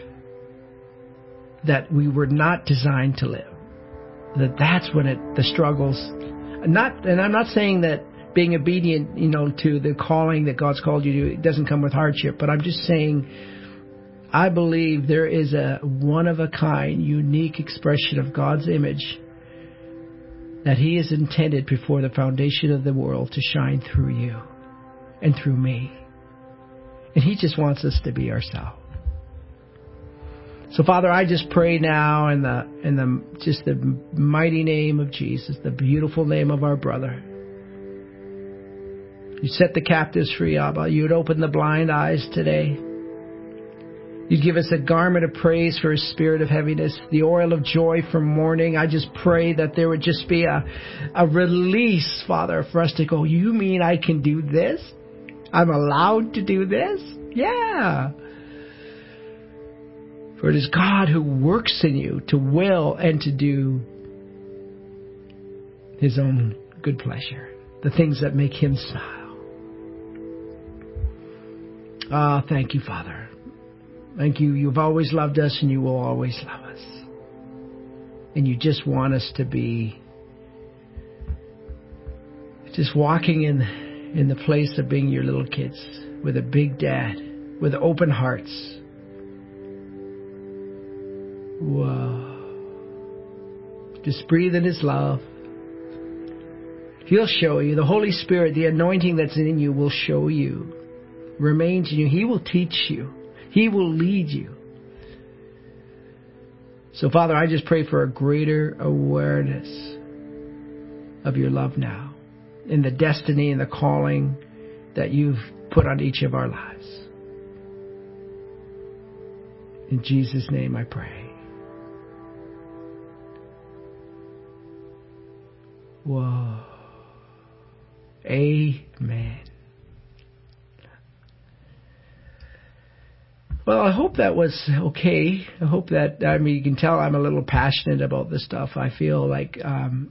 A: that we were not designed to live, that's when the struggles. And I'm not saying that being obedient, to the calling that God's called you to, it doesn't come with hardship. But I'm just saying, I believe there is a one-of-a-kind, unique expression of God's image that He has intended before the foundation of the world to shine through you and through me. And He just wants us to be ourselves. So, Father, I just pray now in the mighty name of Jesus, the beautiful name of our brother. You set the captives free, Abba. You would open the blind eyes today. You'd give us a garment of praise for a spirit of heaviness, the oil of joy for mourning. I just pray that there would just be a release, Father, for us to go, you mean I can do this? I'm allowed to do this? Yeah. For it is God who works in you to will and to do His own good pleasure, the things that make Him smile. Ah, thank you, Father. Thank you. You've always loved us and you will always love us. And you just want us to be just walking in the place of being your little kids with a big dad, with open hearts. Whoa. Just breathe in His love. He'll show you. The Holy Spirit, the anointing that's in you will show you, remains in you. He will teach you. He will lead you. So, Father, I just pray for a greater awareness of your love now, in the destiny and the calling that you've put on each of our lives. In Jesus' name I pray. Whoa. Amen. Well, I hope that was okay. I hope that, you can tell I'm a little passionate about this stuff. I feel like, I'm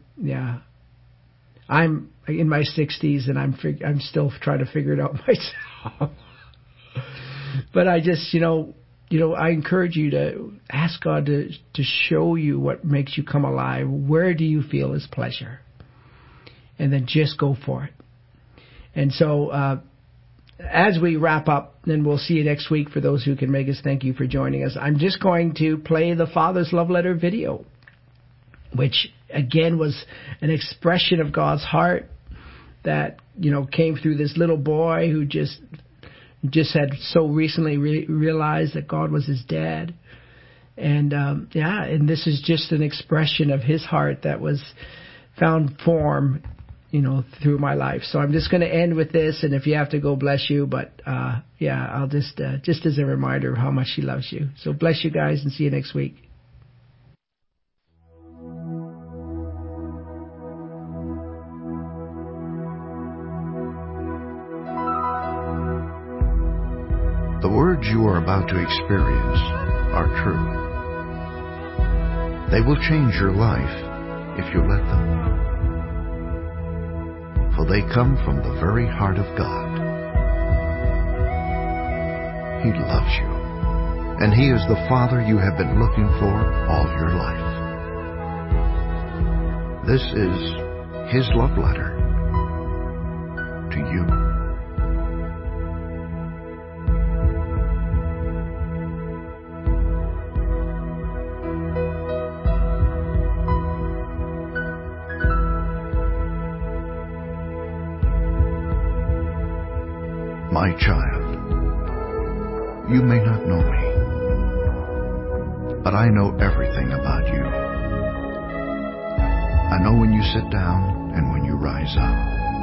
A: in my 60s and I'm still trying to figure it out myself. But I just, I encourage you to ask God to show you what makes you come alive. Where do you feel His pleasure? And then just go for it. And so, as we wrap up, and we'll see you next week for those who can make us, thank you for joining us. I'm just going to play the Father's Love Letter video, which again was an expression of God's heart that, came through this little boy who just had so recently realized that God was his dad. And, and this is just an expression of his heart that was found form through my life. So I'm just going to end with this, and if you have to go, bless you. But I'll just as a reminder of how much He loves you. So bless you guys, and see you next week.
B: The words you are about to experience are true. They will change your life if you let them. For they come from the very heart of God. He loves you, and He is the Father you have been looking for all your life. This is His love letter to you. My child, you may not know me, but I know everything about you. I know when you sit down and when you rise up.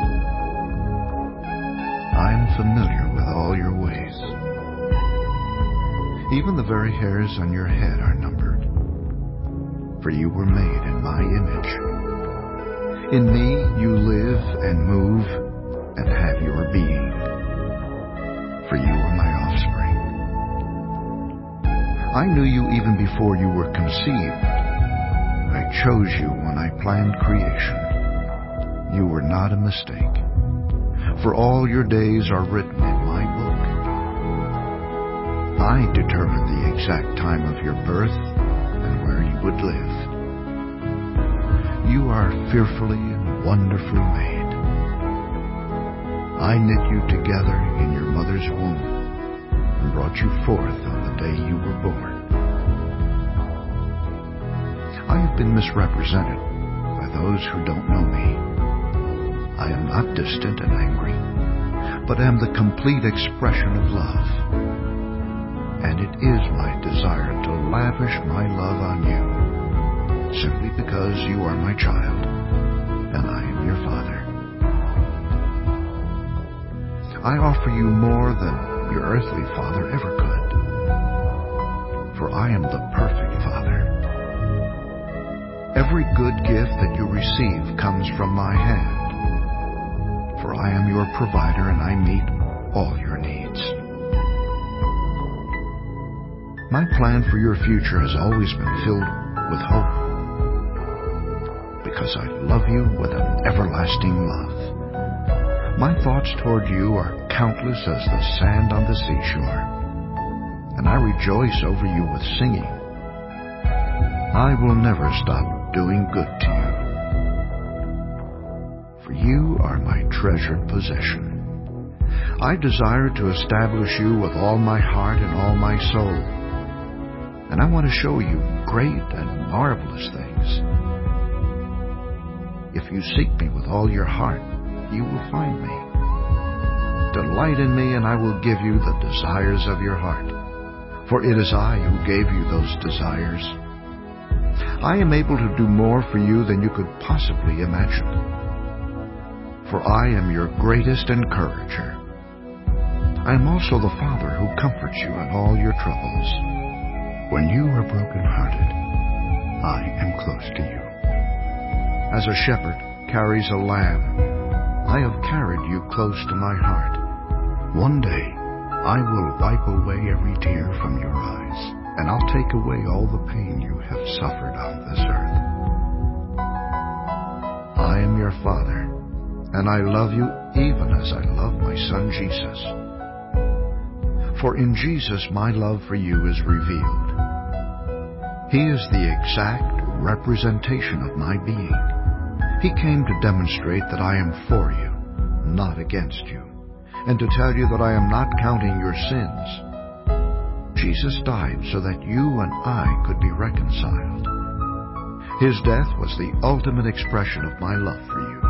B: I am familiar with all your ways. Even the very hairs on your head are numbered, for you were made in my image. In me you live and move and have your being. For you are my offspring. I knew you even before you were conceived. I chose you when I planned creation. You were not a mistake. For all your days are written in my book. I determined the exact time of your birth and where you would live. You are fearfully and wonderfully made. I knit you together in your mother's womb and brought you forth on the day you were born. I have been misrepresented by those who don't know me. I am not distant and angry, but am the complete expression of love. And it is my desire to lavish my love on you, simply because you are my child, and I am your father. I offer you more than your earthly father ever could, for I am the perfect father. Every good gift that you receive comes from my hand, for I am your provider and I meet all your needs. My plan for your future has always been filled with hope, because I love you with an everlasting love. My thoughts toward you are countless as the sand on the seashore, and I rejoice over you with singing. I will never stop doing good to you, for you are my treasured possession. I desire to establish you with all my heart and all my soul, and I want to show you great and marvelous things. If you seek me with all your heart, you will find me. Delight in me, and I will give you the desires of your heart, for it is I who gave you those desires. I am able to do more for you than you could possibly imagine, for I am your greatest encourager. I am also the Father who comforts you in all your troubles. When you are broken-hearted, I am close to you. As a shepherd carries a lamb, I have carried you close to my heart. One day, I will wipe away every tear from your eyes, and I'll take away all the pain you have suffered on this earth. I am your Father, and I love you even as I love my Son Jesus. For in Jesus my love for you is revealed. He is the exact representation of my being. He came to demonstrate that I am for you, not against you, and to tell you that I am not counting your sins. Jesus died so that you and I could be reconciled. His death was the ultimate expression of my love for you.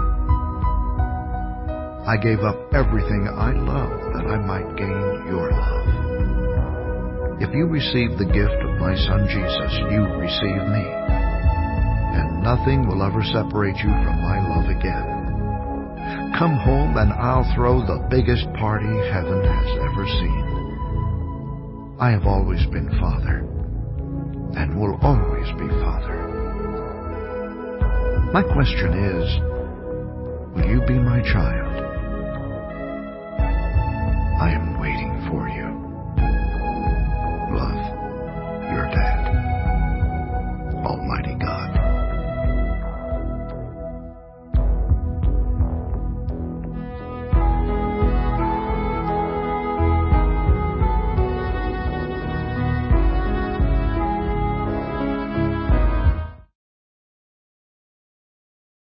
B: I gave up everything I love that I might gain your love. If you receive the gift of my Son Jesus, you receive me, and nothing will ever separate you from my love again. Come home and I'll throw the biggest party heaven has ever seen. I have always been Father, and will always be Father. My question is, will you be my child? I am waiting for you.